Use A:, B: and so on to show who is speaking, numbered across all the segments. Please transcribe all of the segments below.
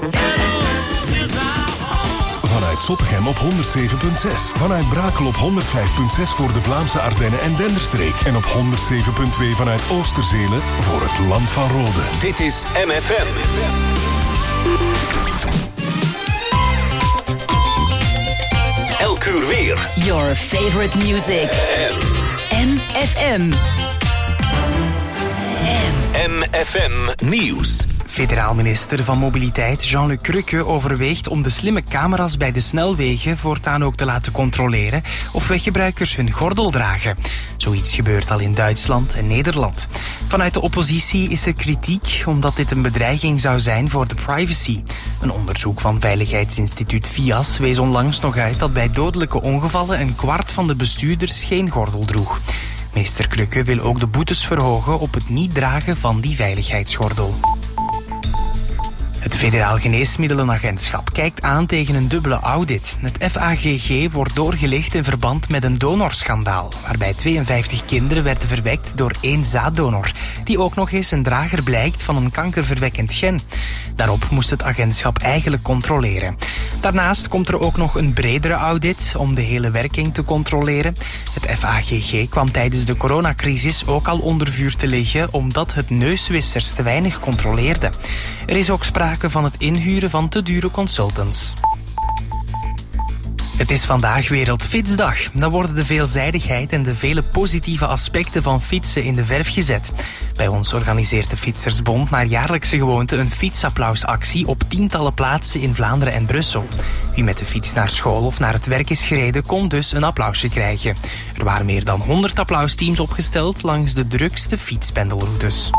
A: Vanuit Zottegem op 107.6. Vanuit Brakel op 105.6 voor de Vlaamse Ardennen en Denderstreek. En op 107.2 vanuit Oosterzelen voor het Land van Rode.
B: Dit is MFM. Elk uur weer.
C: Your favorite music. MFM.
B: MFM Nieuws.
D: Federaal minister van Mobiliteit Jean-Luc Cruque overweegt om de slimme camera's bij de snelwegen voortaan ook te laten controleren of weggebruikers hun gordel dragen. Zoiets gebeurt al in Duitsland en Nederland. Vanuit de oppositie is er kritiek omdat dit een bedreiging zou zijn voor de privacy. Een onderzoek van Veiligheidsinstituut VIAS wees onlangs nog uit dat bij dodelijke ongevallen een kwart van de bestuurders geen gordel droeg. Minister Cruque wil ook de boetes verhogen op het niet dragen van die veiligheidsgordel. Het Federaal Geneesmiddelenagentschap kijkt aan tegen een dubbele audit. Het FAGG wordt doorgelicht in verband met een donorschandaal, waarbij 52 kinderen werden verwekt door 1 zaaddonor, die ook nog eens een drager blijkt van een kankerverwekkend gen. Daarop moest het agentschap eigenlijk controleren. Daarnaast komt er ook nog een bredere audit om de hele werking te controleren. Het FAGG kwam tijdens de coronacrisis ook al onder vuur te liggen omdat het neuswissers te weinig controleerde. Er is ook sprake van het inhuren van te dure consultants. Het is vandaag Wereldfietsdag. Dan worden de veelzijdigheid en de vele positieve aspecten van fietsen in de verf gezet. Bij ons organiseert de Fietsersbond naar jaarlijkse gewoonte een fietsapplausactie op tientallen plaatsen in Vlaanderen en Brussel. Wie met de fiets naar school of naar het werk is gereden, kon dus een applausje krijgen. Er waren meer dan 100 applausteams opgesteld langs de drukste fietspendelroutes.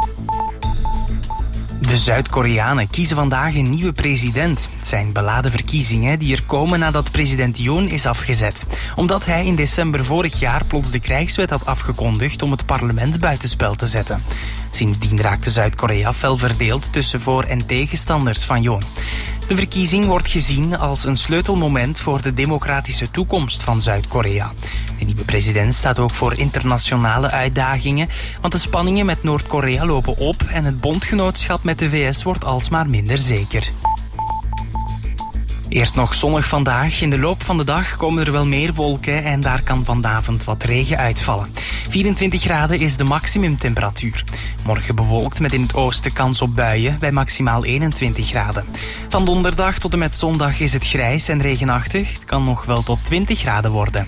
D: De Zuid-Koreanen kiezen vandaag een nieuwe president. Het zijn beladen verkiezingen die er komen nadat president Yoon is afgezet. Omdat hij in december vorig jaar plots de krijgswet had afgekondigd om het parlement buitenspel te zetten. Sindsdien raakte Zuid-Korea fel verdeeld tussen voor- en tegenstanders van Yoon. De verkiezing wordt gezien als een sleutelmoment voor de democratische toekomst van Zuid-Korea. De nieuwe president staat ook voor internationale uitdagingen, want de spanningen met Noord-Korea lopen op en het bondgenootschap met de VS wordt alsmaar minder zeker. Eerst nog zonnig vandaag. In de loop van de dag komen er wel meer wolken en daar kan vanavond wat regen uitvallen. 24 graden is de maximumtemperatuur. Morgen bewolkt met in het oosten kans op buien bij maximaal 21 graden. Van donderdag tot en met zondag is het grijs en regenachtig. Het kan nog wel tot 20 graden worden.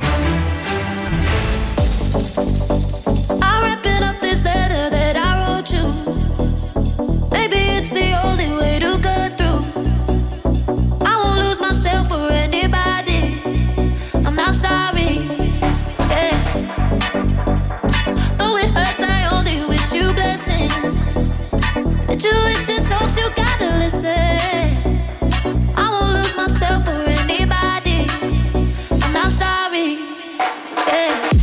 E: Intuition talks, you gotta listen. I won't lose myself for anybody. I'm not sorry. Yeah.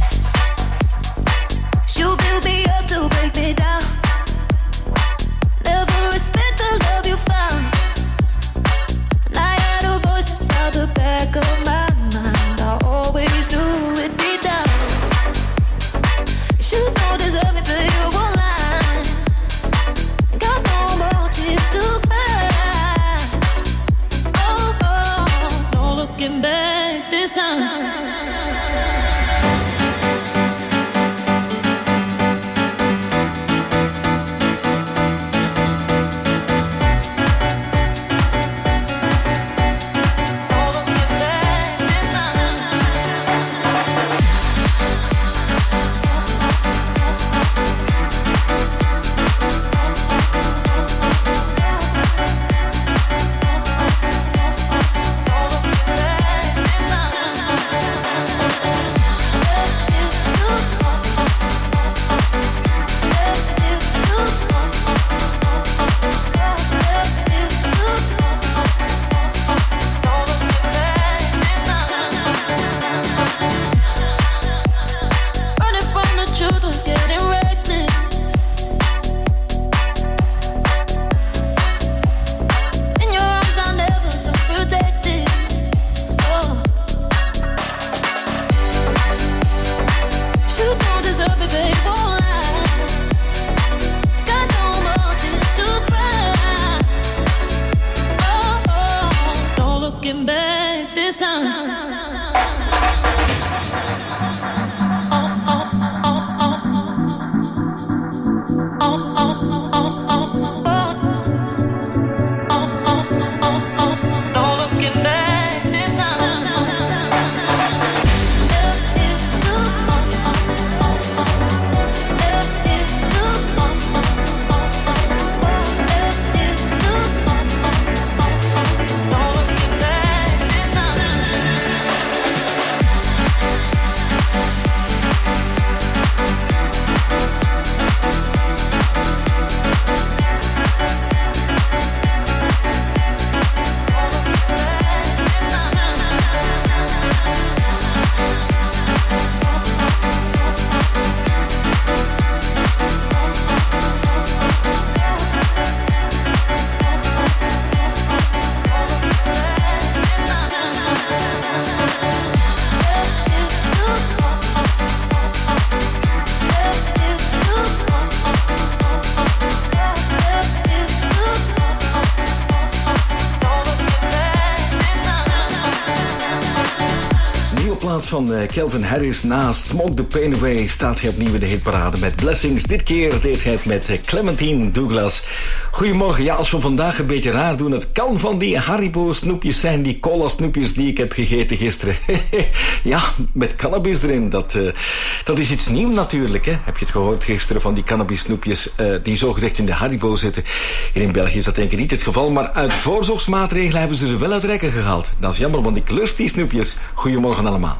F: plaat van Calvin Harris. Na Smoke the Pain Away staat hij opnieuw in de hitparade met Blessings. Dit keer deed hij het met Clementine Douglas. Goedemorgen. Ja, als we vandaag een beetje raar doen, het kan van die Haribo snoepjes zijn, die cola snoepjes die ik heb gegeten gisteren. Ja, met cannabis erin. Dat is iets nieuws natuurlijk. Hè? Heb je het gehoord gisteren van die cannabis snoepjes die zogezegd in de Haribo zitten? Hier in België is dat denk ik niet het geval, maar uit voorzorgsmaatregelen hebben ze wel uit rekken gehaald. Dat is jammer, want ik lust die snoepjes. Goedemorgen allemaal.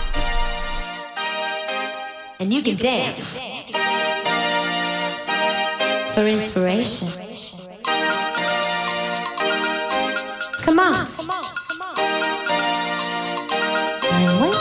E: And you can dance for inspiration. Come on. And wait.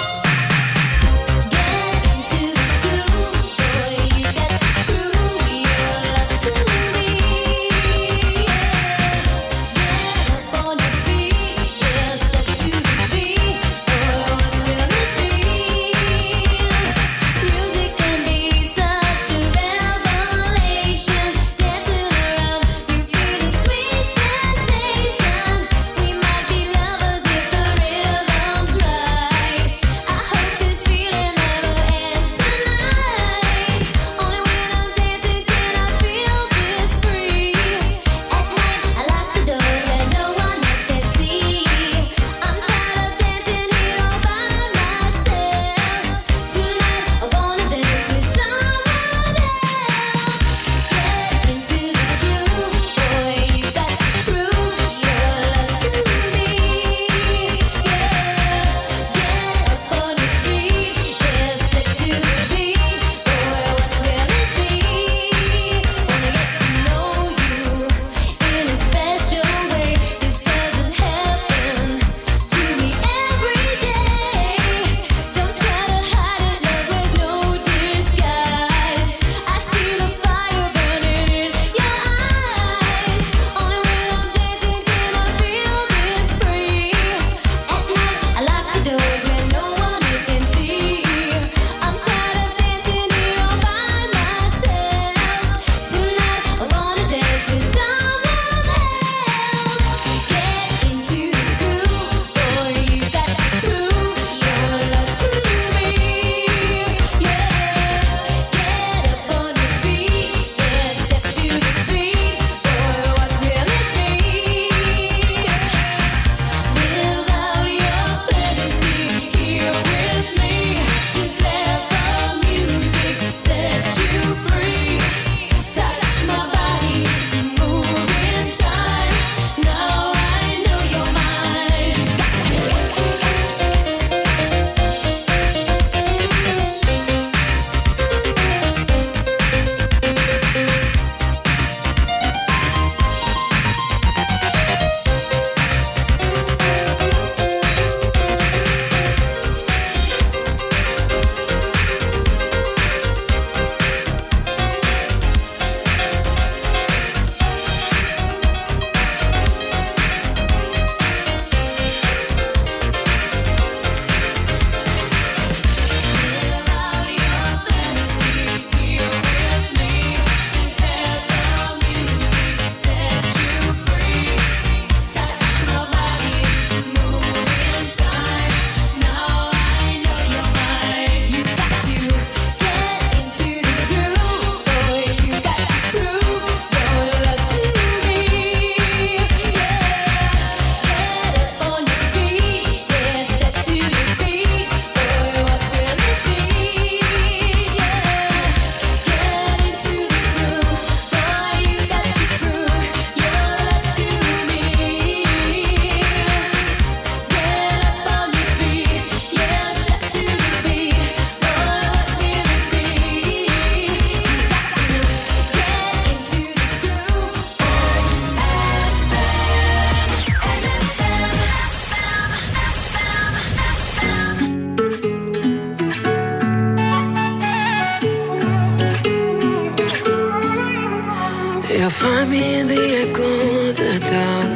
G: Find me in the echo of the dark,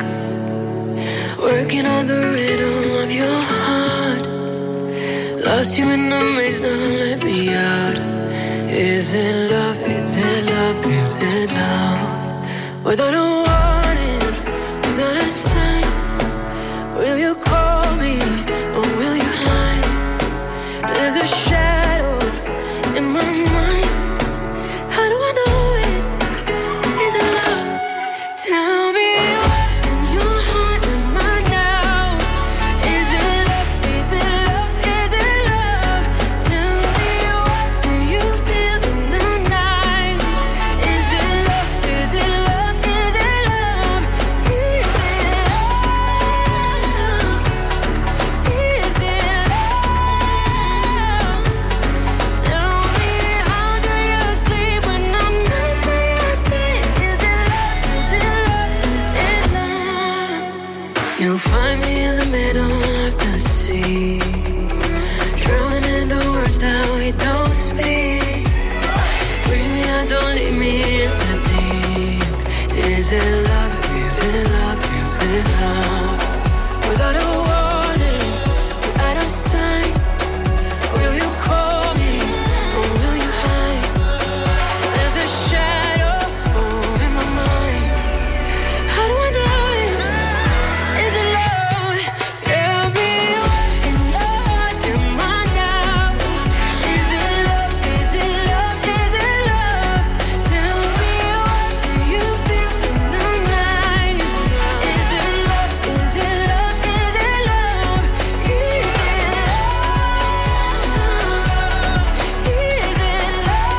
G: working on the rhythm of your heart. Lost you in the maze, now let me out. Is it love, is it love, is it love? Without a warning, without a sign, will you call me or will you hide? You'll find me in the middle of the sea, drowning in the words that we don't speak. Bring me out, don't leave me in the deep. Is it love? Is it love? Is it love? Without a warning, without a sign, will you call me or will you hide? There's a shadow in my mind. How do I know it? Is it love? Tell me what in love am I now? Is it love? Is it love? Is it love? Tell me what do you feel in the night? Is it love? Is it love? Is it love? Is it love? Is it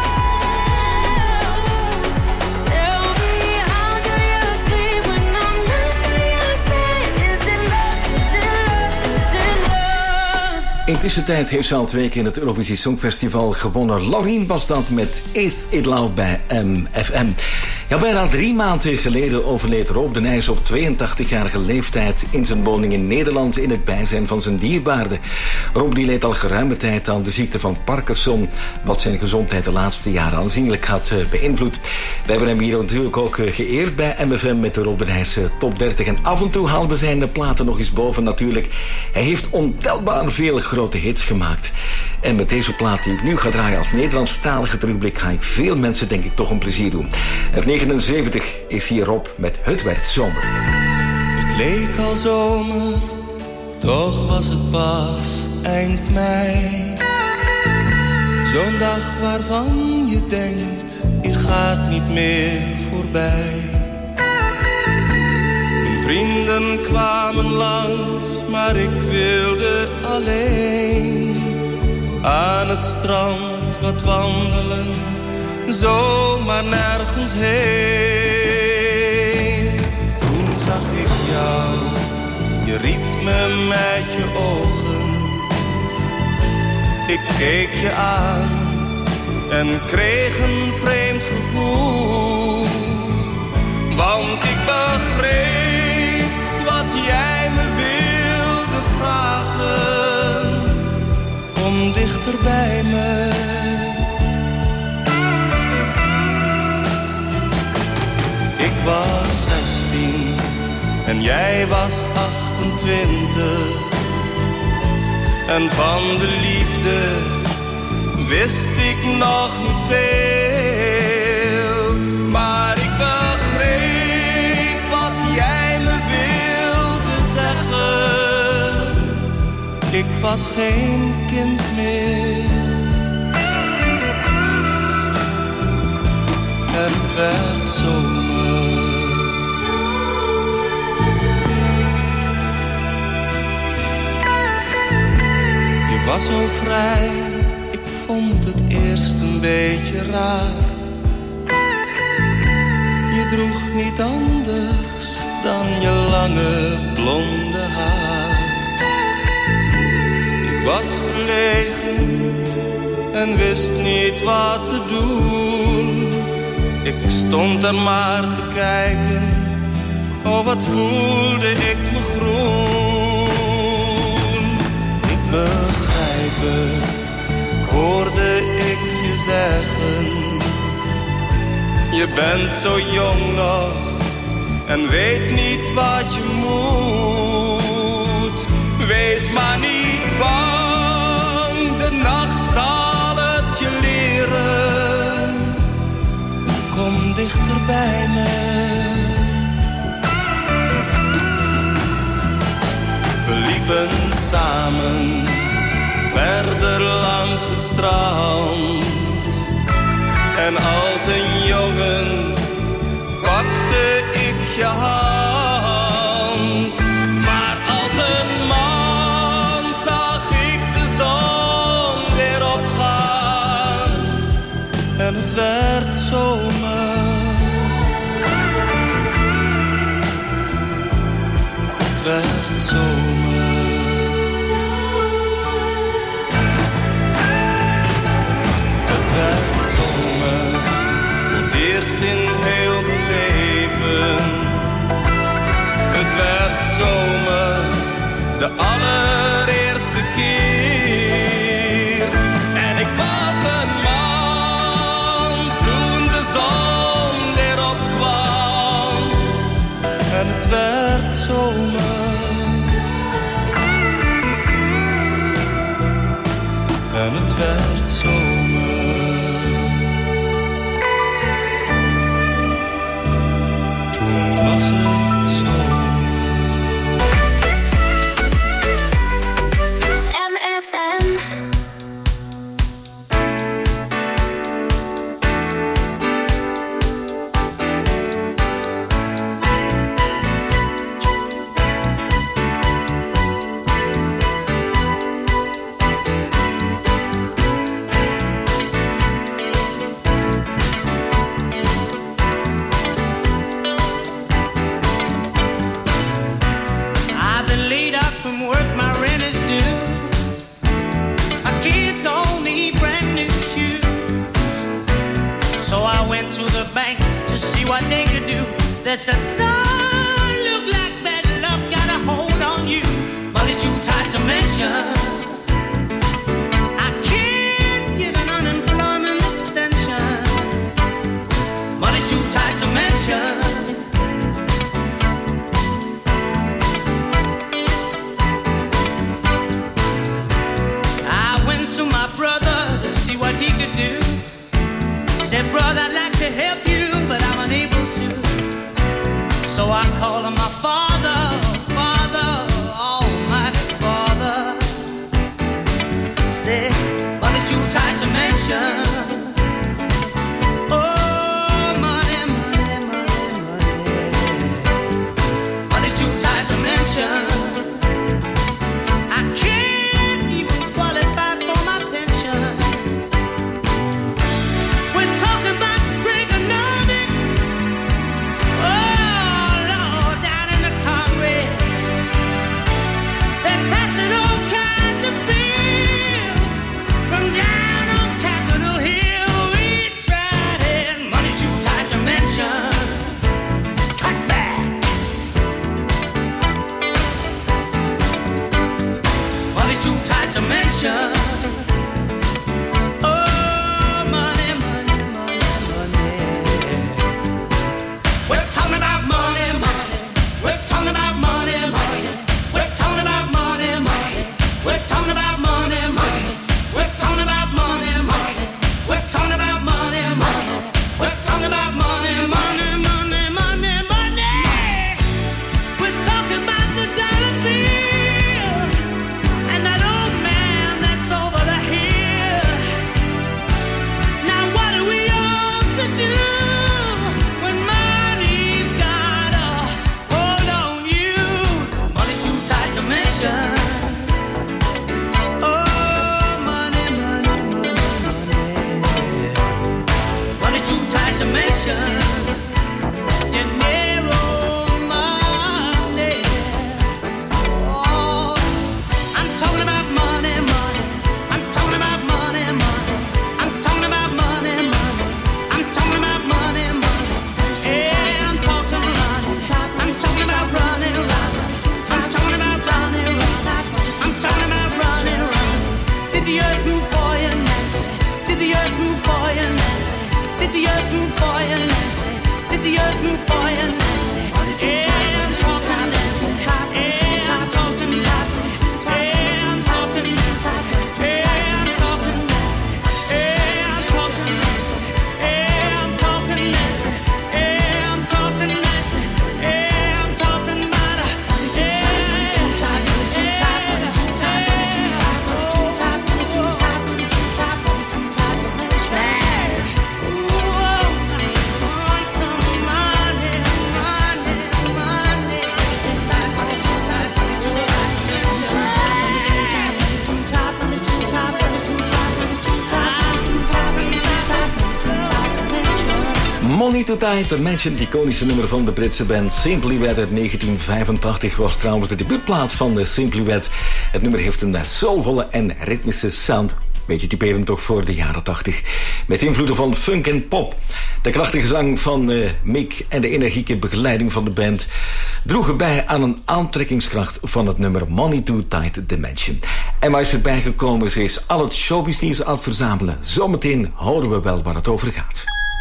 G: love? Tell me how do you sleep when I'm not by your side? Is it love? Is it love? Is it love?
F: Intussen tijd heeft ze al 2 keer het Eurovisie Songfestival gewonnen. Loreen was dat met Is It Love bij MFM. Ja, bijna 3 maanden geleden overleed Rob de Nijs op 82-jarige leeftijd in zijn woning in Nederland in het bijzijn van zijn dierbaarden. Rob die leed al geruime tijd aan de ziekte van Parkinson, wat zijn gezondheid de laatste jaren aanzienlijk had beïnvloed. We hebben hem hier natuurlijk ook geëerd bij MFM met de Rob de Nijs Top 30. En af en toe halen we zijn platen nog eens boven natuurlijk. Hij heeft ontelbaar veel grote hits gemaakt. En met deze plaat die ik nu ga draaien als Nederlandstalige terugblik ga ik veel mensen denk ik toch een plezier doen. Het 79 is hier Rob met Het werd zomer.
H: Het leek al zomer, toch was het pas eind mei. Zo'n dag waarvan je denkt, die gaat niet meer voorbij. Mijn vrienden kwamen langs, maar ik wilde alleen aan het strand wat wandelen, zomaar nergens heen. Toen zag ik jou, je riep me met je ogen. Ik keek je aan en kreeg een vreemd gevoel. Want ik begreep wat jij me wilde vragen. Kom dichter bij me. Ik was 16 en jij was 28. En van de liefde wist ik nog niet veel. Maar ik begreep wat jij me wilde zeggen. Ik was geen kind meer. En het werd zomer. Je was zo vrij, ik vond het eerst een beetje raar. Je droeg niet anders dan je lange blonde haar. Ik was verlegen en wist niet wat te doen. Ik stond er maar te kijken, oh wat voelde ik me groen. Ik begrijp het, hoorde ik je zeggen. Je bent zo jong nog en weet niet wat je moet. Wees maar niet bang, de nacht zal het je leren. Kom dichter bij me. We liepen samen verder langs het strand. En als een jongen pakte ik je hand. Maar als een man zag ik de zon weer opgaan. En het werd zomer. Het werd zomer. Het werd zomer. Voor het eerst in heel mijn leven. Het werd zomer. de allereerste keer. En ik was een man toen de zon weer opkwam. En het werd zomer. En het werd zomer. Toen was het zomer.
G: MFM.
I: I've been laid up from work, my rent is due. My kids all need brand new shoes. So I went to the bank to see what they could do. They said, son, look like bad luck got a hold on you. But it's too tight to mention. I can't get an unemployment extension. But it's too tight to mention. I went to my brother to see what he could do. Said, brother, I'd like to help you, but I'm unable to. So I called on my father, Father, Almighty Father. Said, but it's too tight to mention. Oh, money, money, money, money. But it's too tight to mention. I can't even qualify for my pension. We're talking about Reaganomics. Oh, Lord, down in the Congress. They're passing all kinds of bills from down on Capitol Hill. We tried it. Money too tight to mention. Track back. Money's too tight to mention. Oh, money, money, money, money. We're talking about money, money. We're talking about money, money. We're talking about money, money. We're talking about money, money. We're talking about money, money. We're talking about money, money. We're talking about money, money, money, money, money. We're talking about the dollar bill and that old man that's over the hill. Now what are we all to do when money's got a hold on you? Money's too tight to mention. Oh, money, money, money, money. Money's too tight to mention. Dinero money. Oh, I'm talking about money, money. I'm talking about money, money. I'm talking about money, money. I'm talking about money, money. Yeah, I'm talking money. I'm talking about running around. I'm talking about running around. I'm talking about running around. Did the earth move for you, Nancy? Did the earth move for you, Nancy? Did the earth move for you, Nancy? Did the earth move for you, Nancy? Yeah, I'm talking Nancy. Yeah, I'm talking Nancy. Yeah, I'm talking Nancy. Yeah, I'm talking Nancy. Yeah, I'm talking Nancy. Yeah, I'm talking Nancy. Yeah, I'm talking Nancy. Yeah, I'm talking about her.
F: Money to Tight, de Mansion, iconische nummer van de Britse band Simply Red uit 1985, was trouwens de debuutplaat van de Simply Red. Het nummer heeft een soulvolle en ritmische sound. Beetje typerend toch voor de jaren 80. Met invloeden van funk en pop. De krachtige zang van Mick en de energieke begeleiding van de band droegen bij aan een aantrekkingskracht van het nummer Money Too Tight Dimension. En waar is erbij gekomen, ze is al het showbiznieuws aan het verzamelen. Zometeen horen we wel waar het over gaat.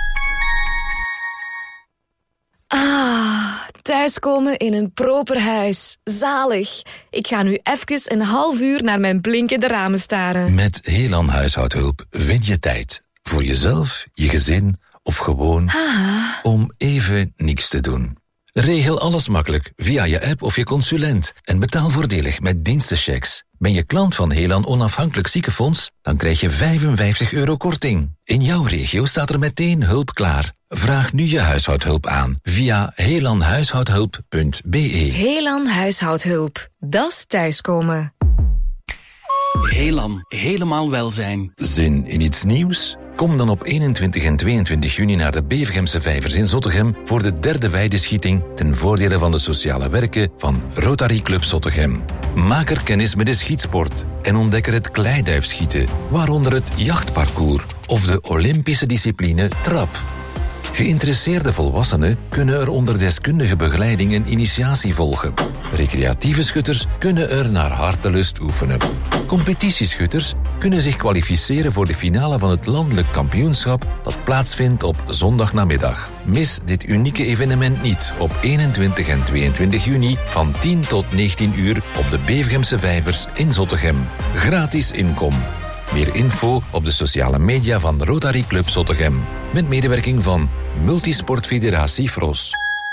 J: Thuiskomen in een proper huis. Zalig. Ik ga nu even een half uur naar mijn blinkende ramen staren.
K: Met Helan Huishoudhulp win je tijd. Voor jezelf, je gezin of gewoon om even niks te doen. Regel alles makkelijk via je app of je consulent. En betaal voordelig met dienstenchecks. Ben je klant van Helan Onafhankelijk Ziekenfonds? Dan krijg je €55 korting. In jouw regio staat er meteen hulp klaar. Vraag nu je huishoudhulp aan via helanhuishoudhulp.be.
J: Helan Huishoudhulp. Dat is thuiskomen.
L: Helan, helemaal welzijn.
K: Zin in iets nieuws? Kom dan op 21 en 22 juni naar de Bevegemse Vijvers in Zottegem voor de 3e weideschieting ten voordele van de sociale werken van Rotary Club Zottegem. Maak er kennis met de schietsport en ontdek er het kleiduifschieten, waaronder het jachtparcours of de Olympische discipline trap. Geïnteresseerde volwassenen kunnen er onder deskundige begeleiding een initiatie volgen. Recreatieve schutters kunnen er naar hartelust oefenen. Competitieschutters kunnen zich kwalificeren voor de finale van het landelijk kampioenschap dat plaatsvindt op zondagnamiddag. Mis dit unieke evenement niet op 21 en 22 juni van 10 tot 19 uur op de Bevegemse Vijvers in Zottegem. Gratis inkom. Meer info op de sociale media van Rotary Club Zottegem. Met medewerking van Multisportfederatie Fros.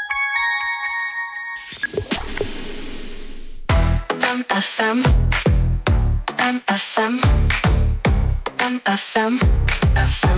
G: MFM. MFM. MFM. FM.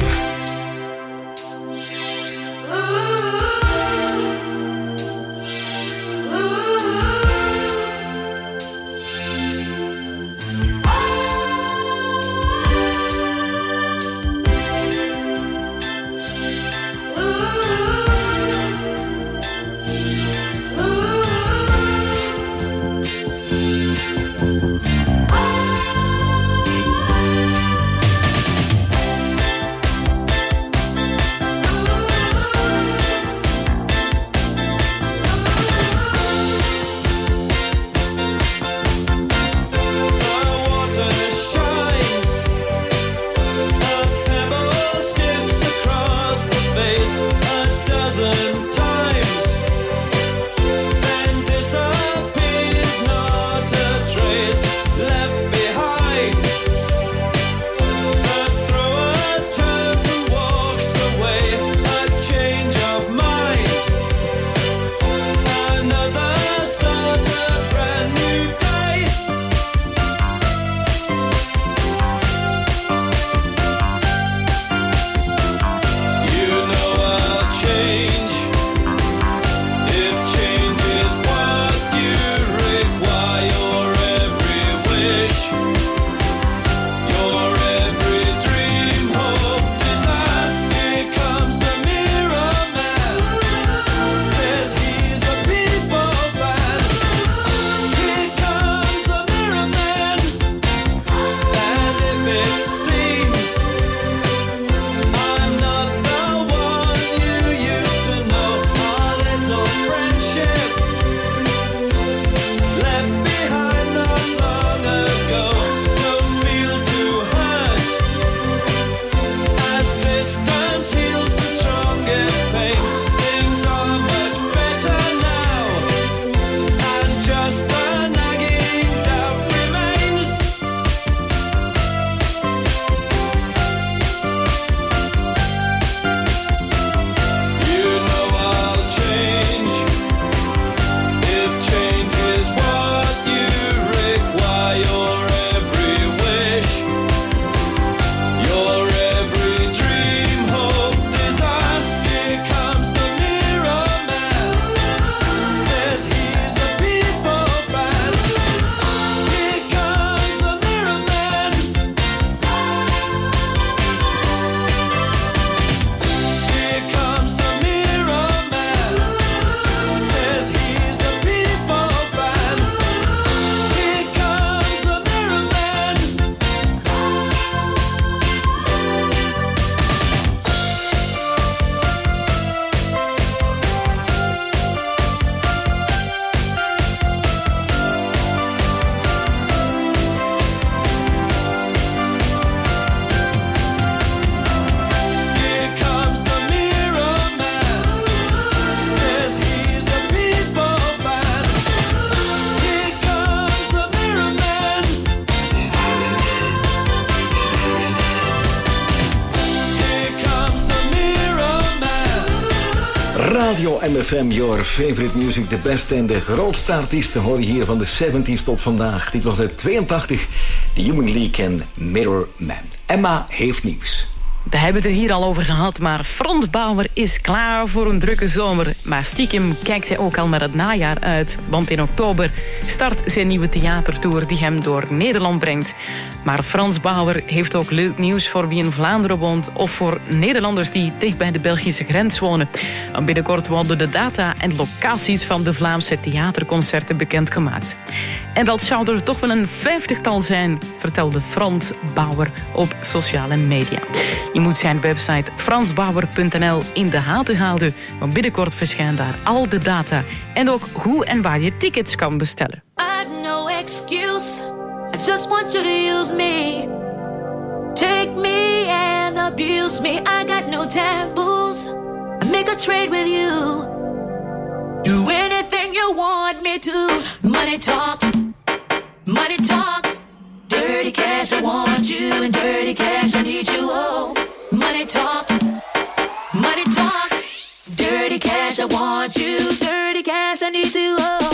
F: MFM, your favorite music, de beste en de grootste artiesten hoor je hier van de 70s tot vandaag. Dit was uit 82, The Human League en Mirror Man. Emma heeft nieuws.
L: We hebben het er hier al over gehad, maar Frans Bauer is klaar voor een drukke zomer. Maar stiekem kijkt hij ook al naar het najaar uit. Want in oktober start zijn nieuwe theatertour die hem door Nederland brengt. Maar Frans Bauer heeft ook leuk nieuws voor wie in Vlaanderen woont of voor Nederlanders die dicht bij de Belgische grens wonen. Binnenkort worden de data en locaties van de Vlaamse theaterconcerten bekendgemaakt. En dat zou er toch wel een 50-tal zijn, vertelde Frans Bauer op sociale media. Je moet zijn website fransbauer.nl in de gaten houden, want binnenkort verschijnt daar al de data en ook hoe en waar je tickets kan bestellen.
E: I've no excuse. I just want you to use me. Take me and abuse me. I got no taboos. I make a trade with you. Do anything you want me to. Money talks. Money talks. Dirty cash, I want you. And dirty cash, I need you. Oh, money talks. Money talks. Dirty cash, I want you. Dirty cash, I need you. Oh.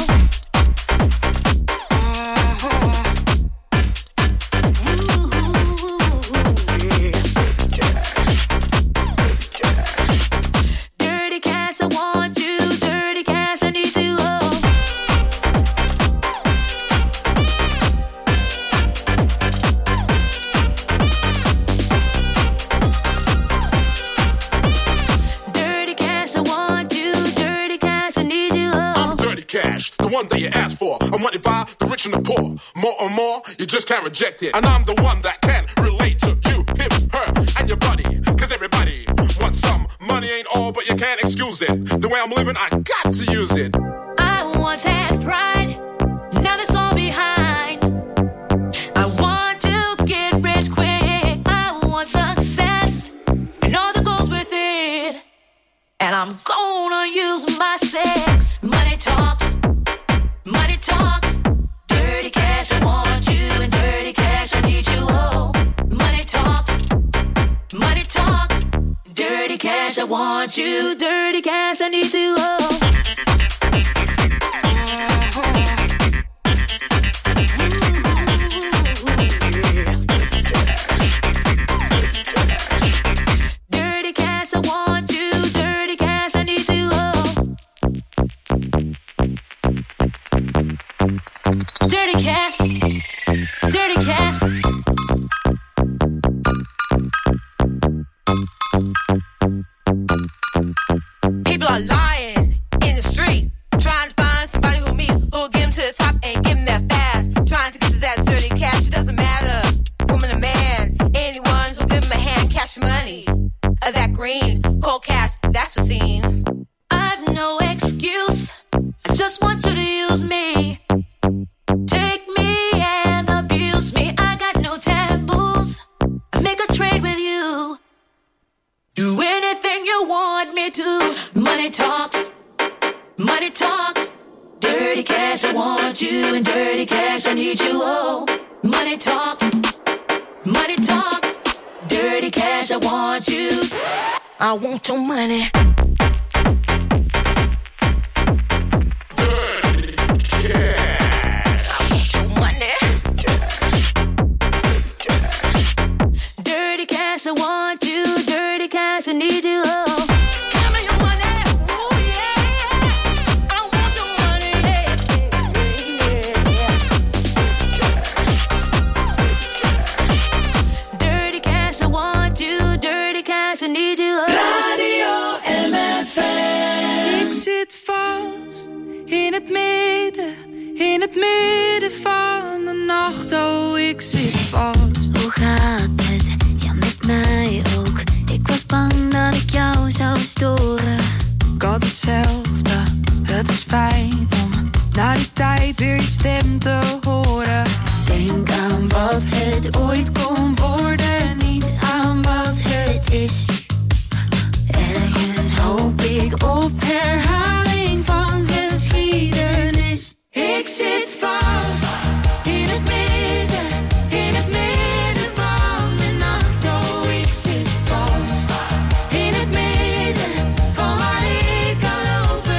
M: One that you asked for, I'm wanted by the rich and the poor. More and more, you just can't reject it. And I'm the one that can relate to you, him, her, and your buddy. Cause everybody wants some. Money ain't all, but you can't excuse it. The way I'm living, I got to use it.
E: I once had pride, now that's all behind. I want to get rich quick. I want success, and all that goes with it. And I'm gonna use my sex. Money talks. Money talks, dirty cash, I want you, and dirty cash, I need you, oh. Money talks, dirty cash, I want you, dirty cash, I need you, oh. Dirty cash, I want you, dirty cash, I need you, oh. Dirty cash, dirty cash.
N: People are lying in the street, trying to find somebody who'll get them to the top and give them that fast. Trying to get to that dirty cash, it doesn't matter, woman or man. Anyone who'll give them a hand, cash money. That green, cold cash, that's the scene.
E: I've no excuse, I just want you to use me. Take me and abuse me. I got no taboos. I make a trade with you. Do anything you want me to. Money talks. Money talks. Dirty cash, I want you. And dirty cash, I need you. Oh, money talks. Money talks. Dirty cash, I want you. I want your money. I want you, dirty cash, I need you, oh. Give me your money, ooh, yeah. I want your money, yeah. Dirty cash, I want you, dirty cash, I need you, oh.
I: Radio MFM. Ik zit vast in het midden van de nacht, oh, ik zit vast.
O: Hoe gaat het? Mij ook. Ik was bang dat ik jou zou storen.
I: Ik had hetzelfde. Het is fijn om na die tijd weer je stem te horen.
O: Denk aan wat het ooit kon worden, niet aan wat het is. Ergens hoop ik op herhaling van geschiedenis.
E: Ik zit vast in het midden, in het midden van de nacht. Oh, ik zit vast in het midden van waar ik kan over.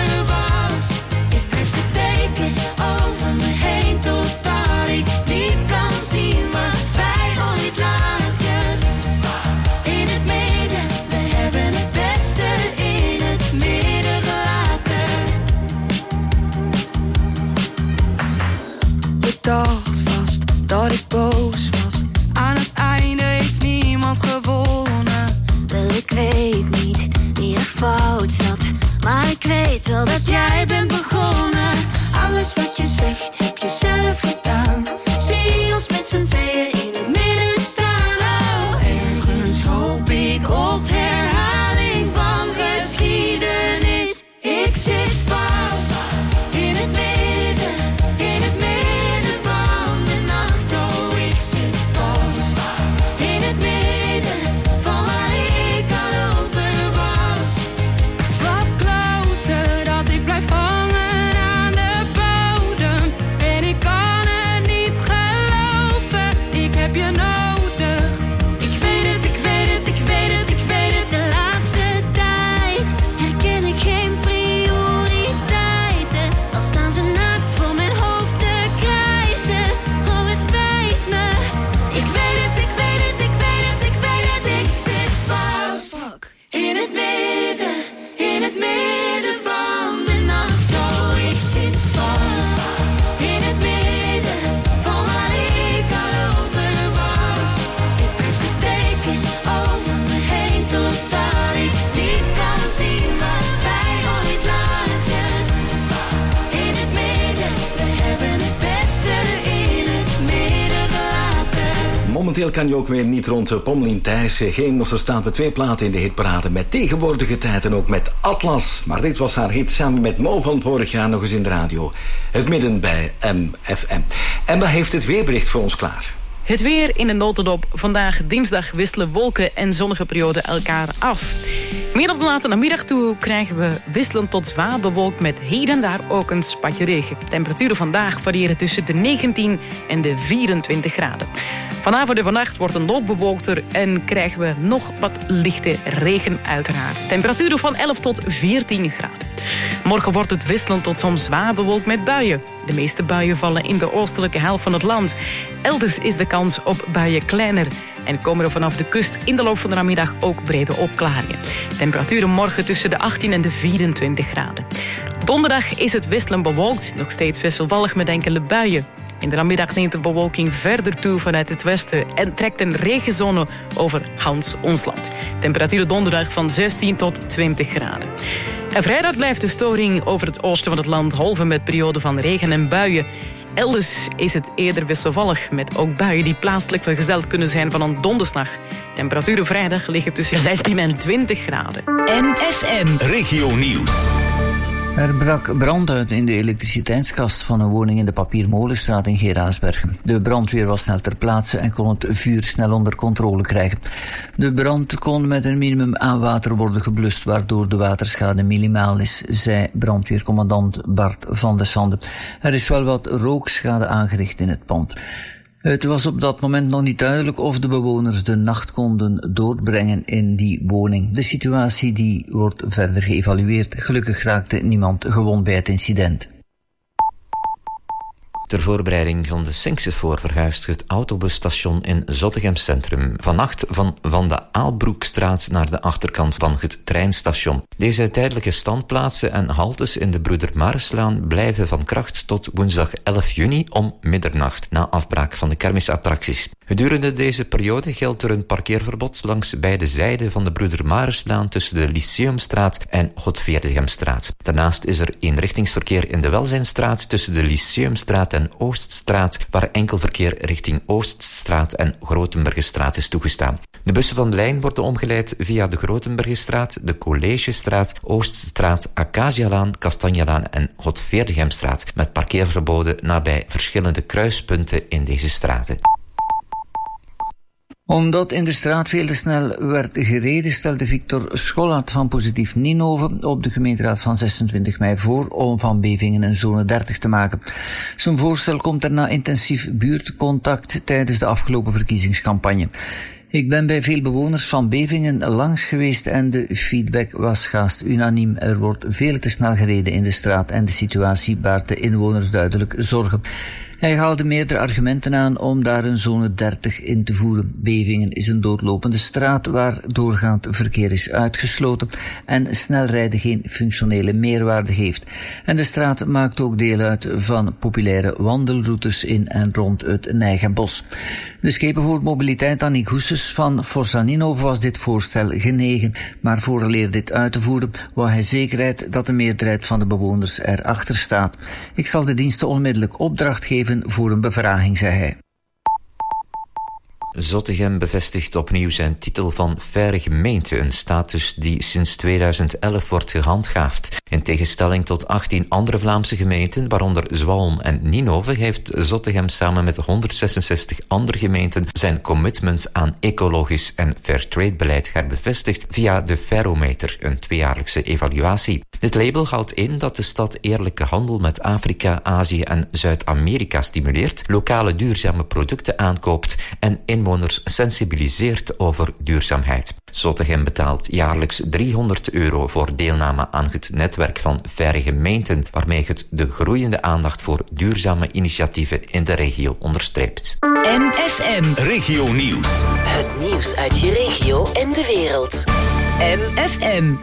O: dacht vast dat ik boos was. Aan het einde heeft niemand gewonnen.
G: Wel, ik weet niet wie er fout zat, maar ik weet wel dat jij bent begonnen. Alles wat je zegt heb je zelf gedaan. Zie ons met z'n tweeën in het midden staan. Oh, ergens hoop ik op herhaling van geschiedenis. Ik zit vast in het midden van de nacht. Oh, ik zit vast in het midden van waar ik al over was.
O: Wat kloten dat ik blijf hangen aan de bodem. En ik kan het niet geloven, ik heb je nodig.
G: Ik weet het, ik weet het, ik weet het, ik weet het. De laatste tijd herken ik geen prioriteiten. Al staan ze naakt voor mijn hoofd te krijsen. Oh, het spijt me. Ik weet het, ik weet het, ik weet het, ik weet het. Ik zit vast in het midden van de nacht. Oh, ik zit vast in het midden van waar ik al over was. Ik trek de dekens over me heen totdat ik niet kan zien waar wij ooit lagen. In het midden, we hebben het beste in het midden gelaten.
F: Momenteel kan je ook weer niet rond Pommelien Thijs. Ze staat met 2 platen in de hitparade met tegenwoordige tijd en ook met Atlas. Maar dit was haar hit samen met Mo van vorig jaar nog eens in de radio. Het midden bij MFM. Emma heeft het weerbericht voor ons klaar.
L: Het weer in een notendop. Vandaag dinsdag wisselen wolken en zonnige perioden elkaar af. Meer op de late namiddag toe krijgen we wisselend tot zwaar bewolkt met hier en daar ook een spatje regen. Temperaturen vandaag variëren tussen de 19 en de 24 graden. Vanavond en vannacht wordt een loop bewolkter en krijgen we nog wat lichte regen uiteraard. Temperaturen van 11 tot 14 graden. Morgen wordt het wisselend tot soms zwaar bewolkt met buien. De meeste buien vallen in de oostelijke helft van het land. Elders is de kans op buien kleiner. En komen er vanaf de kust in de loop van de namiddag ook brede opklaringen. Temperaturen morgen tussen de 18 en de 24 graden. Donderdag is het wisselend bewolkt, nog steeds wisselvallig met enkele buien. In de namiddag neemt de bewolking verder toe vanuit het westen en trekt een regenzone over Hans ons land. Temperaturen donderdag van 16 tot 20 graden. En vrijdag blijft de storing over het oosten van het land halve met perioden van regen en buien. Elders is het eerder wisselvallig met ook buien die plaatselijk vergezeld kunnen zijn van een donderslag. Temperaturen vrijdag liggen tussen 16 en 20 graden.
C: MFM
B: Regio Nieuws.
P: Er brak brand uit in de elektriciteitskast van een woning in de Papiermolenstraat in Geraasbergen. De brandweer was snel ter plaatse en kon het vuur snel onder controle krijgen. De brand kon met een minimum aan water worden geblust, waardoor de waterschade minimaal is, zei brandweercommandant Bart van de Sande. Er is wel wat rookschade aangericht in het pand. Het was op dat moment nog niet duidelijk of de bewoners de nacht konden doorbrengen in die woning. De situatie die wordt verder geëvalueerd. Gelukkig raakte niemand gewond bij het incident.
Q: Ter voorbereiding van de Singsefoor verhuist het autobusstation in Zottegem Centrum. Vannacht van de Aalbroekstraat naar de achterkant van het treinstation. Deze tijdelijke standplaatsen en haltes in de Broeder Mareslaan blijven van kracht tot woensdag 11 juni om middernacht, na afbraak van de kermisattracties. Gedurende deze periode geldt er een parkeerverbod langs beide zijden van de Broeder Mareslaan tussen de Lyceumstraat en Godveerdegemstraat. Daarnaast is er eenrichtingsverkeer in de Welzijnstraat tussen de Lyceumstraat en Ooststraat, waar enkel verkeer richting Ooststraat en Grotenbergenstraat is toegestaan. De bussen van de lijn worden omgeleid via de Grotenbergenstraat, de Collegestraat, Ooststraat, Acacialaan, Kastanjelaan en Godveerdegemstraat, met parkeerverboden nabij verschillende kruispunten in deze straten.
P: Omdat in de straat veel te snel werd gereden, stelde Victor Schollaert van Positief Ninove op de gemeenteraad van 26 mei voor om van Bevingen een zone 30 te maken. Zijn voorstel komt er na intensief buurtcontact tijdens de afgelopen verkiezingscampagne. Ik ben bij veel bewoners van Bevingen langs geweest en de feedback was haast unaniem. Er wordt veel te snel gereden in de straat en de situatie baart de inwoners duidelijk zorgen. Hij haalde meerdere argumenten aan om daar een zone 30 in te voeren. Bevingen is een doodlopende straat waar doorgaand verkeer is uitgesloten en snelrijden geen functionele meerwaarde heeft. En de straat maakt ook deel uit van populaire wandelroutes in en rond het Nijgenbos. De schepenvoertmobiliteit Annie Goesses van Forsanino was dit voorstel genegen, maar vooraleer dit uit te voeren wou hij zekerheid dat de meerderheid van de bewoners erachter staat. Ik zal de diensten onmiddellijk opdracht geven voor een bevraging, zei hij.
Q: Zottegem bevestigt opnieuw zijn titel van faire gemeente, een status die sinds 2011 wordt gehandhaafd. In tegenstelling tot 18 andere Vlaamse gemeenten, waaronder Zwalm en Ninove, heeft Zottegem samen met 166 andere gemeenten zijn commitment aan ecologisch en fairtrade beleid herbevestigd via de Fairometer, een tweejaarlijkse evaluatie. Dit label houdt in dat de stad eerlijke handel met Afrika, Azië en Zuid-Amerika stimuleert, lokale duurzame producten aankoopt en inwoners sensibiliseert over duurzaamheid. Zottegem betaalt jaarlijks €300 voor deelname aan het netwerk van faire gemeenten, waarmee het de groeiende aandacht voor duurzame initiatieven in de regio onderstreept.
C: MFM.
B: Regio Nieuws.
C: Het nieuws uit je regio en de wereld. MFM.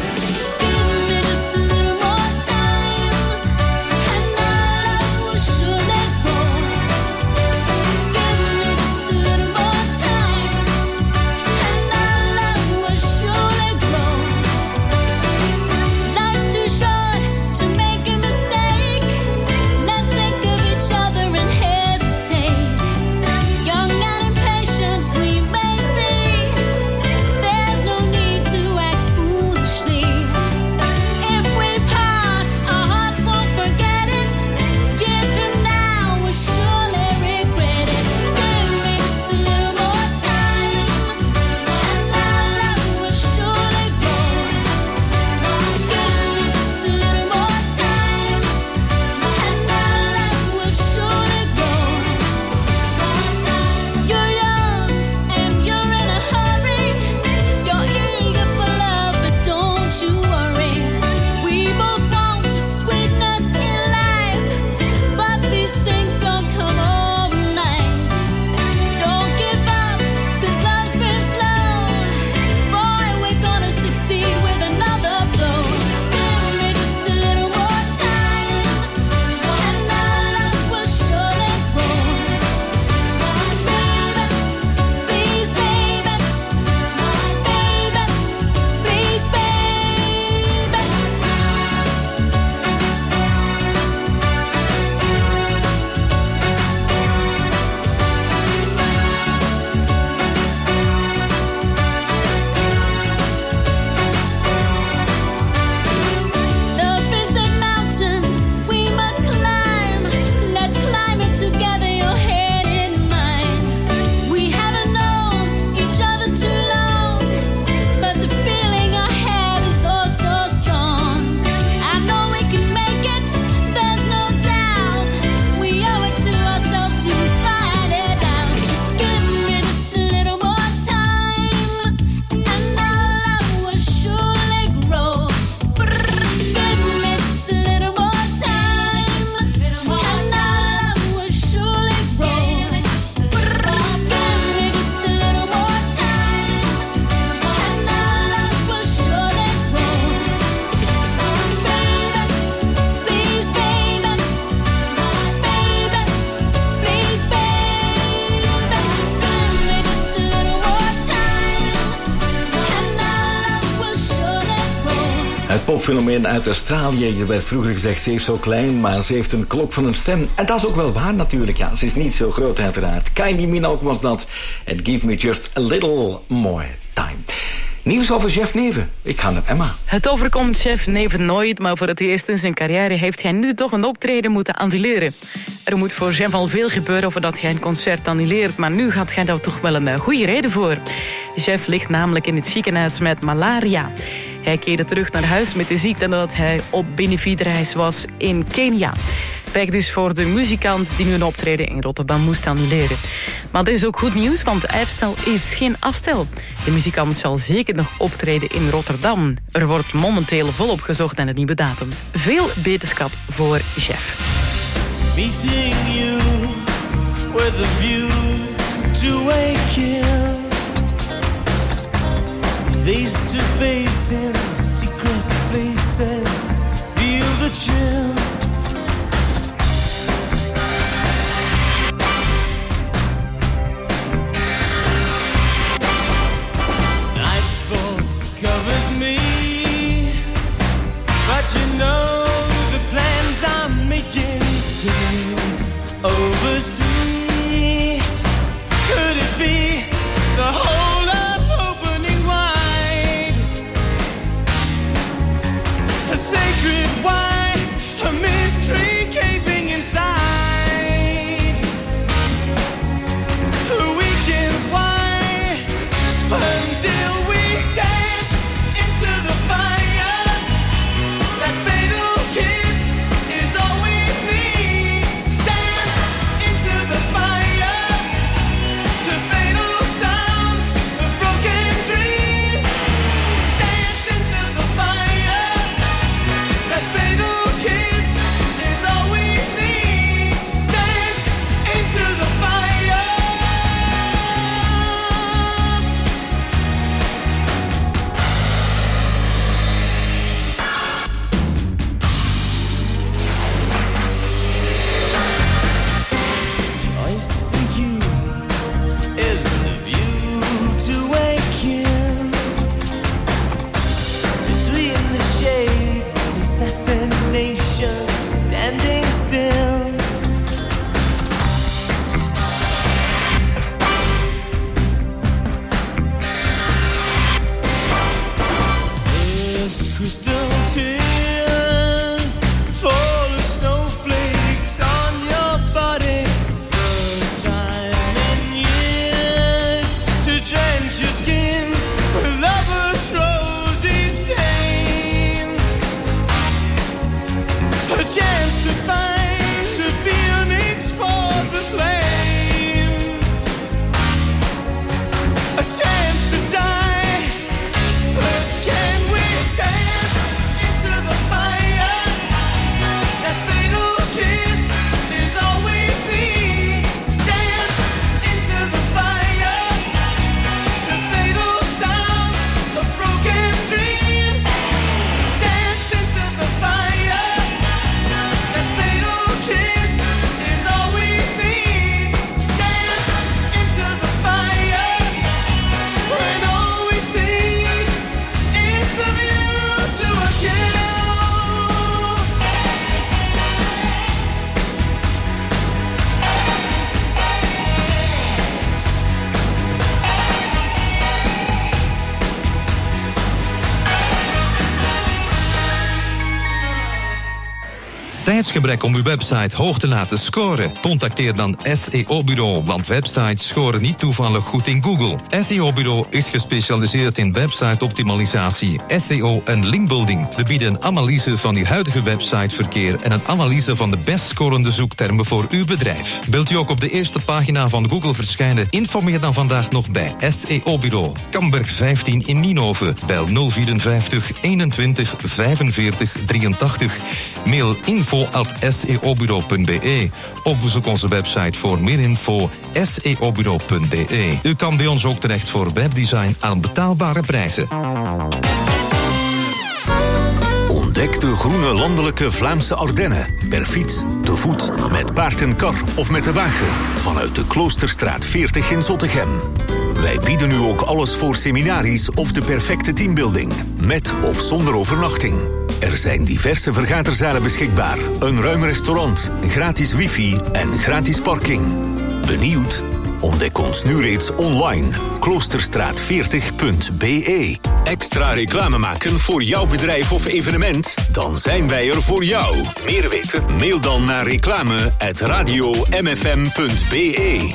F: Het popfenomeen uit Australië. Je werd vroeger gezegd, ze is zo klein, maar ze heeft een klok van een stem. En dat is ook wel waar natuurlijk, ja. Ze is niet zo groot uiteraard. Kylie Minogue was dat. And give me just a little more time. Nieuws over Jeff Neven. Ik ga naar Emma.
L: Het overkomt Jeff Neven nooit, maar voor het eerst in zijn carrière heeft hij nu toch een optreden moeten annuleren. Er moet voor Jeff al veel gebeuren voordat hij een concert annuleert, maar nu gaat hij daar toch wel een goede reden voor. Jeff ligt namelijk in het ziekenhuis met malaria. Hij keerde terug naar huis met de ziekte nadat hij op benefietreis was in Kenia. Pech dus voor de muzikant die nu een optreden in Rotterdam moest annuleren. Maar dat is ook goed nieuws, want uitstel is geen afstel. De muzikant zal zeker nog optreden in Rotterdam. Er wordt momenteel volop gezocht naar het nieuwe datum. Veel beterschap voor Jeff.
I: Missing you.
R: face to face in secret places. Feel the chill. Nightfall covers me, but you know the plans I'm making stay overseas. Could it be the whole of opening wide? A sacred wine, a mystery gaping inside. The weekend's wine until we dance into the fire. That fatal kiss is all we need. Dance into the fire to fatal sounds of broken dreams. Dance into the fire. That fatal kiss is all we need. Dance into the fire. Choice for you is the view to waken between the shades, assassination, standing still. First crystal tears fall as snowflakes on your body. First time in years to drench your skin with lover's rosy stain. A chance to find the phoenix for the flame. A chance to die, but can we dance into the fire? That fatal kiss is all we need. Dance into the fire to fatal sounds of broken dreams. Dance into the fire. That fatal kiss is all we need. Dance into the fire when all we see is the view to a kill.
S: Tijdsgebrek om uw website hoog te laten scoren? Contacteer dan SEO-bureau, want websites scoren niet toevallig goed in Google. SEO-bureau is gespecialiseerd in website-optimalisatie, SEO en linkbuilding. We bieden een analyse van uw huidige websiteverkeer en een analyse van de best scorende zoektermen voor uw bedrijf. Wilt u ook op de eerste pagina van Google verschijnen? Informeer dan vandaag nog bij SEO-bureau. Kamberg 15 in Nienhoven. Bel 054 21 45 83. Mail info@seobureau.be of bezoek onze website voor meer info seobureau.be. U kan bij ons ook terecht voor webdesign aan betaalbare prijzen.
B: Ontdek de groene landelijke Vlaamse Ardennen. Per fiets, te voet, met paard en kar of met de wagen. Vanuit de Kloosterstraat 40 in Zottegem. Wij bieden u ook alles voor seminaries of de perfecte teambuilding. Met of zonder overnachting. Er zijn diverse vergaderzalen beschikbaar. Een ruim restaurant, gratis wifi en gratis parking. Benieuwd? Ontdek ons nu reeds online. Kloosterstraat40.be. Extra reclame maken voor jouw bedrijf of evenement? Dan zijn wij er voor jou. Meer weten? Mail dan naar reclame@radiomfm.be.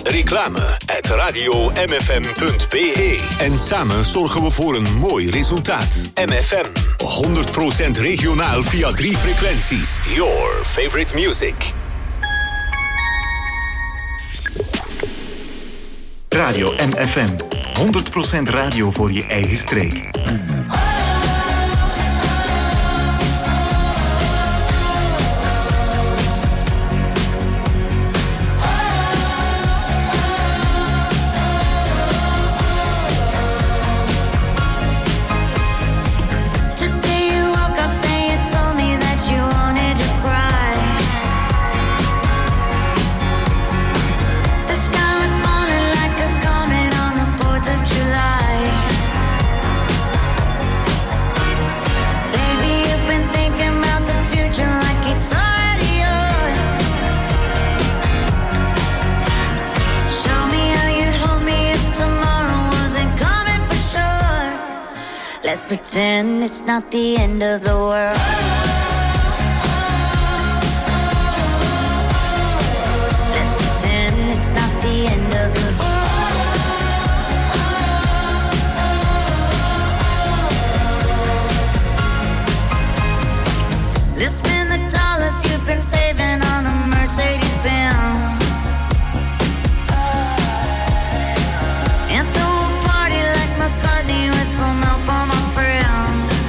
B: Reclame@radiomfm.be. En samen zorgen we voor een mooi resultaat. MFM. 100% regionaal via 3 frequenties. Your favorite music.
T: Radio MFM. 100% radio voor je eigen streek.
U: Let's pretend it's not the end of the world. Let's pretend it's not the end of the world. Let's spend the dollars you've been saving on a Mercedes-Benz and throw a party like McCartney with some help on my friends.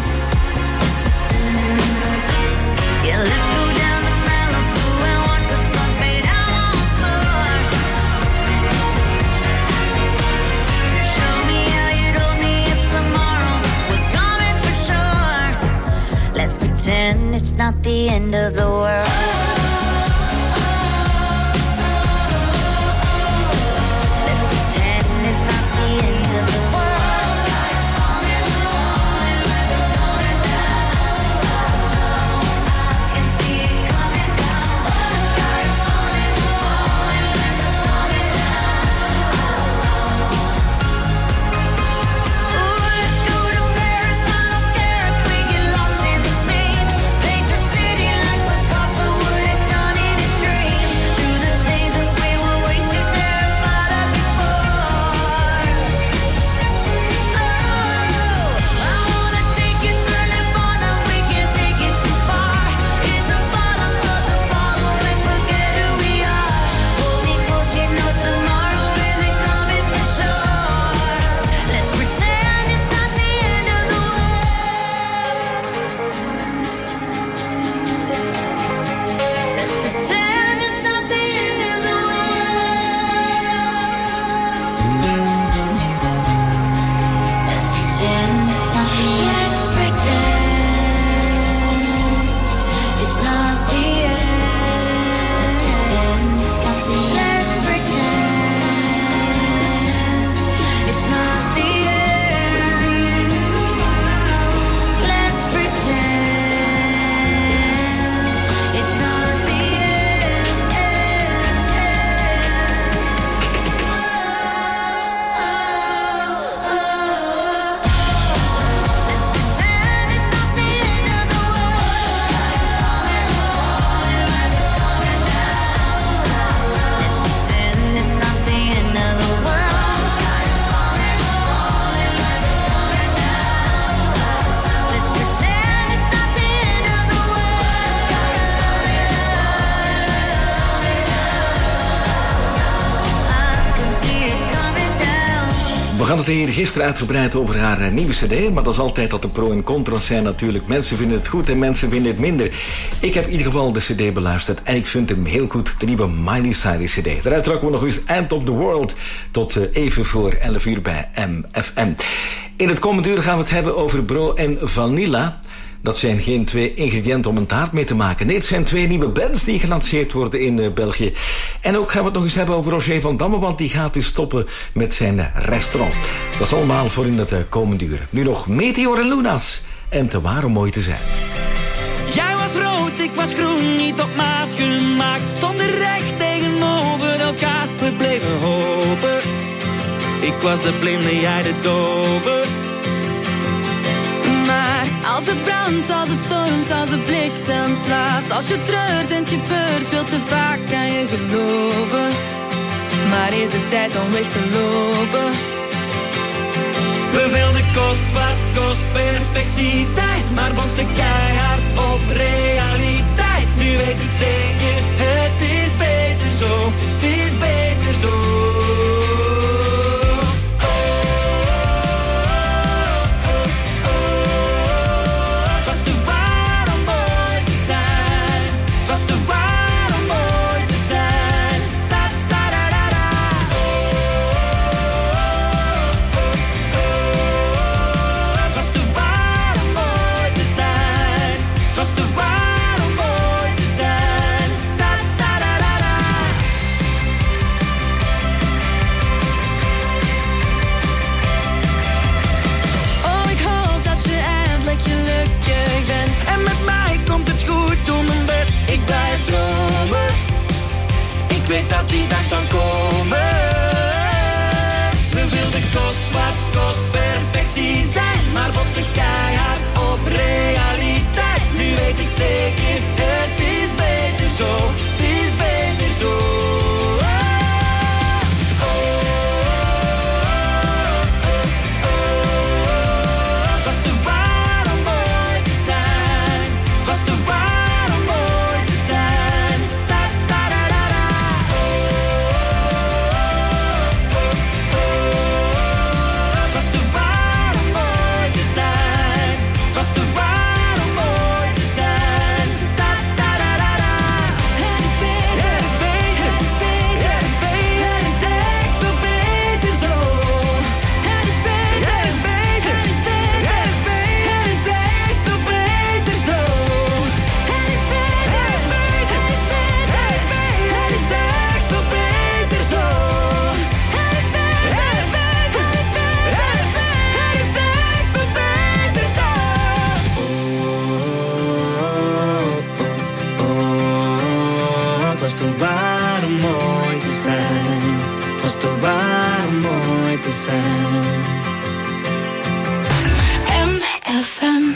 U: Yeah, let's go down to Malibu and watch the sun fade out once more. Show me how you'd hold me if tomorrow was coming for sure. Let's pretend it's not the end of the world. Let's pretend it's not the end of the world. Sky is falling, I can see it coming down. The sky is falling, ooh, let's go to Paris. I don't care if we get lost in the scene. Paint the city like Picasso would have done in his dreams. Do the things that we were way too terrified of before. Oh, I wanna take you to Nirvana. We can't take it too far. Hit the bottom of the bottle and forget who we are. Hold me close, you know tomorrow isn't coming for sure. Let's pretend it's not the end of the world. Let's pretend it's not the end of the Let's pretend it's not the end. Let's pretend it's not the end. Let's pretend it's not the
F: We hadden het hier gisteren uitgebreid over haar nieuwe cd, maar dat is altijd dat de pro en contra's zijn natuurlijk. Mensen vinden het goed en mensen vinden het minder. Ik heb in ieder geval de cd beluisterd en ik vind hem heel goed, de nieuwe Miley Cyrus cd. Daaruit trakken we nog eens End of the World tot even voor 11 uur bij MFM. In het komende uur gaan we het hebben over bro en vanilla. Dat zijn geen twee ingrediënten om een taart mee te maken. Nee, het zijn twee nieuwe bands die gelanceerd worden in België. En ook gaan we het nog eens hebben over Roger van Damme, want die gaat dus stoppen met zijn restaurant. Dat is allemaal voor in het komende uur. Nu nog Meteor en Lunas en Te waar om mooi te zijn.
R: Jij was rood, ik was groen, niet op maat gemaakt. Stonden recht tegenover elkaar, we bleven hopen. Ik was de blinde, jij de dove.
O: Maar als het brandt, als het stormt, als de bliksem slaat, als je treurt en het gebeurt veel te vaak, kan je geloven. Maar is het tijd om weg te lopen?
R: We wilden kost wat kost perfectie zijn, maar botsten keihard op realiteit. Nu weet ik zeker, het is beter zo, het is beter zo.
G: the sand. MFM.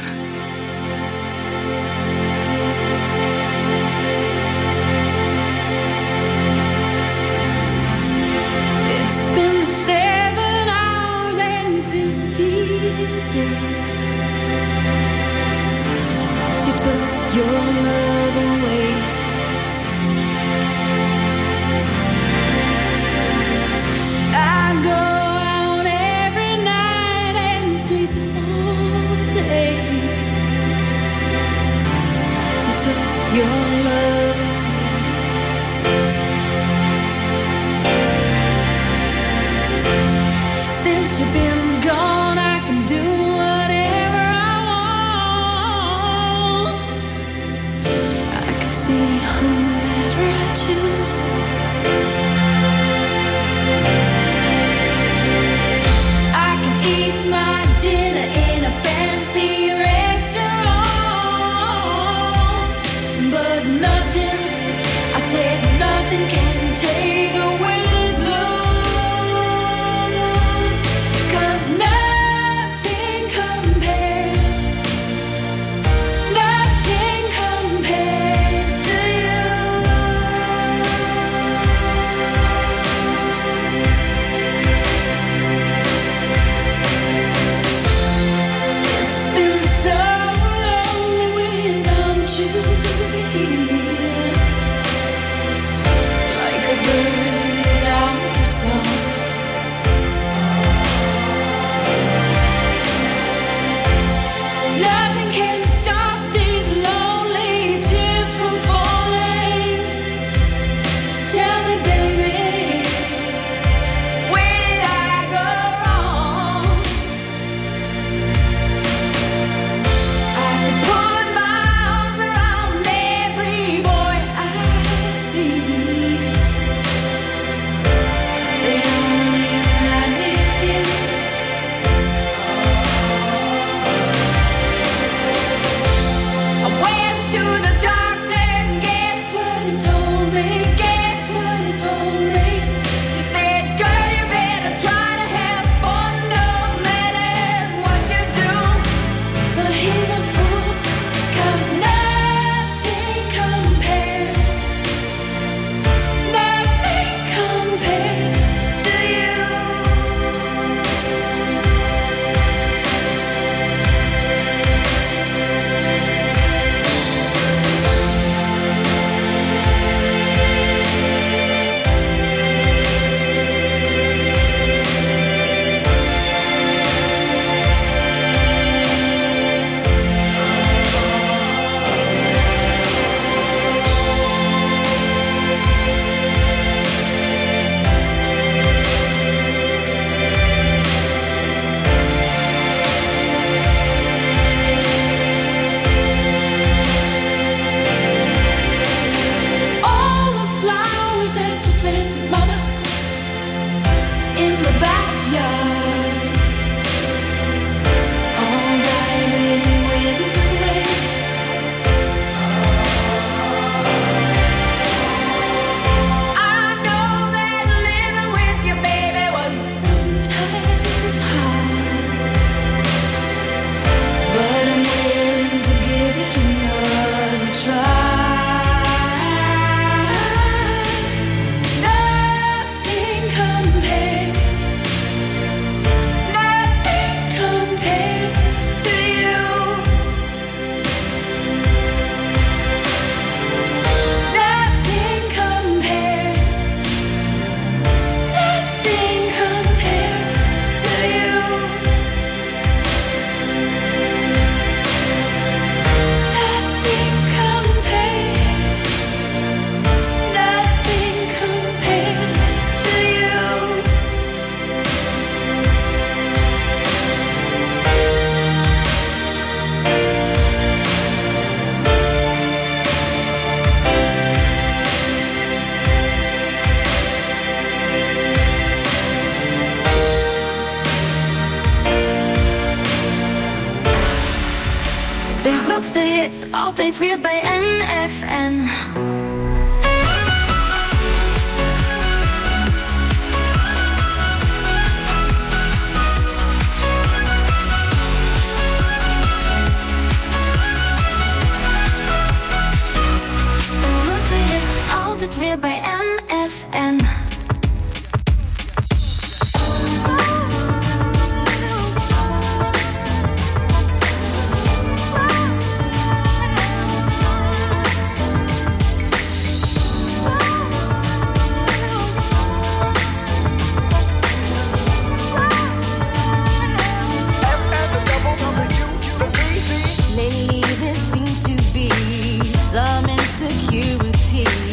G: It's been 7 hours and 15 days since you took your love away. I go out every night and sleep all day since you took your love away. Since you've been gone, I can do whatever I want. I can see whomever I choose. I can eat my dinner in a fancy restaurant, but nothing, I said nothing can take away this blues, 'cause nothing compares, nothing compares to you. It's been so lonely without you here, like a bird without a song. Nothing can stop these lonely tears from falling. Tell me, baby, where did I go wrong? I could put my arms around every boy I see. They only remind me of you. I went to the doctor and guess what he told me? Guess what he told me? He said, girl, you better try to have fun no matter what you do. But he's a fool, 'cause nothing compares, nothing compares to you. All the flowers that you planted, mama, in the backyard, all died in wind away. I know that living with your baby was sometimes hard, but I'm willing to give it another try. Nothing compares, nothing compares to you. Nothing compares, nothing compares to you. Nothing compares, nothing compares to you. De grootste hits, altijd weer bij NFM.
U: me.